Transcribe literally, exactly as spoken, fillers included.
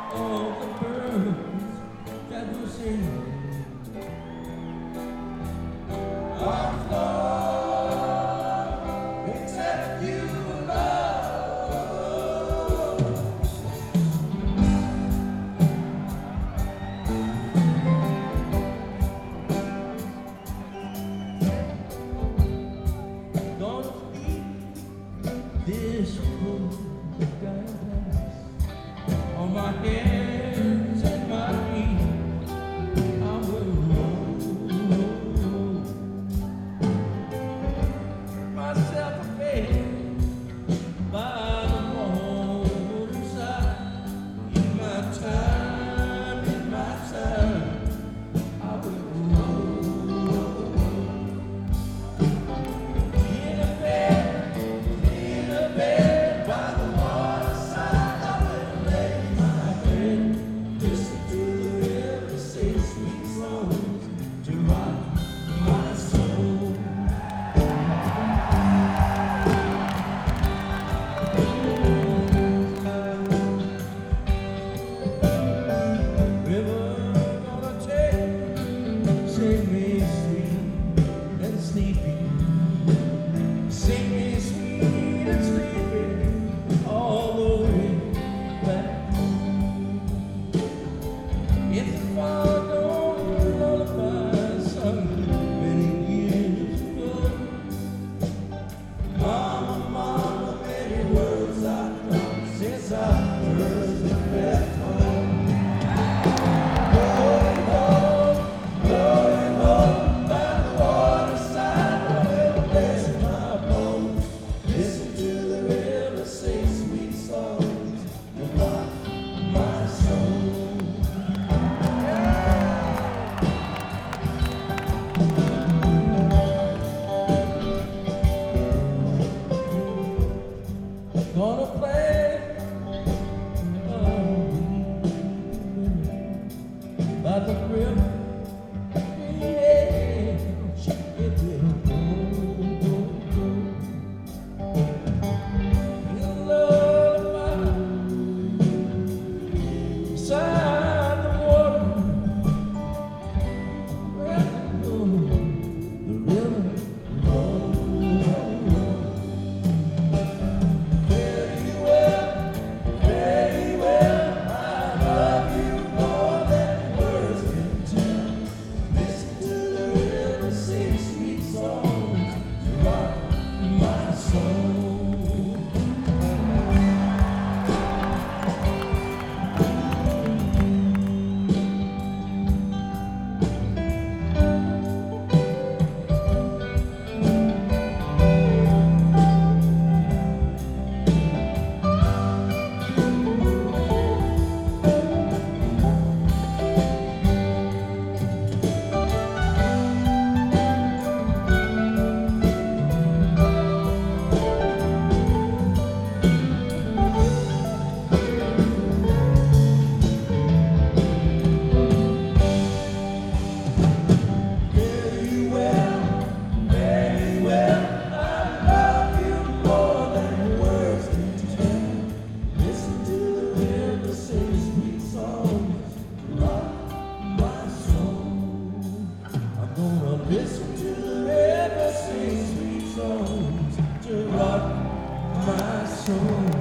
all the birds that were singing. I'm flawed, except you love. Gonna speak this book on my hands and my feet. I will roll myself a bed by the waterside. In my time, in my time, I will roll in a bed, in a bed by the waterside. I will lay my head, listen to the river say sweet songs to rock my soul. River gonna take, sing me sweet and sleepy, sing me sweet and sleepy all the way back. It's a far gone lullaby sung many years ago. Mama, mama, many words I've come since I first left home. Going home, going home by the waterside. I will rest my bones, listen to the river say sweet songs to rock my soul. Gonna play uh, by the river. Yeah, it will go, go, go. Your lullaby beside the water. Where the river rolls. Very well, very well, I love you more than words can tell. Listen to the river sing sweet songs to rock my soul. Very well, very well, I love you more than words can tell. Listen to the river sing sweet songs to rock my soul. I'm gonna listen to the river sing sweet songs to rock my soul.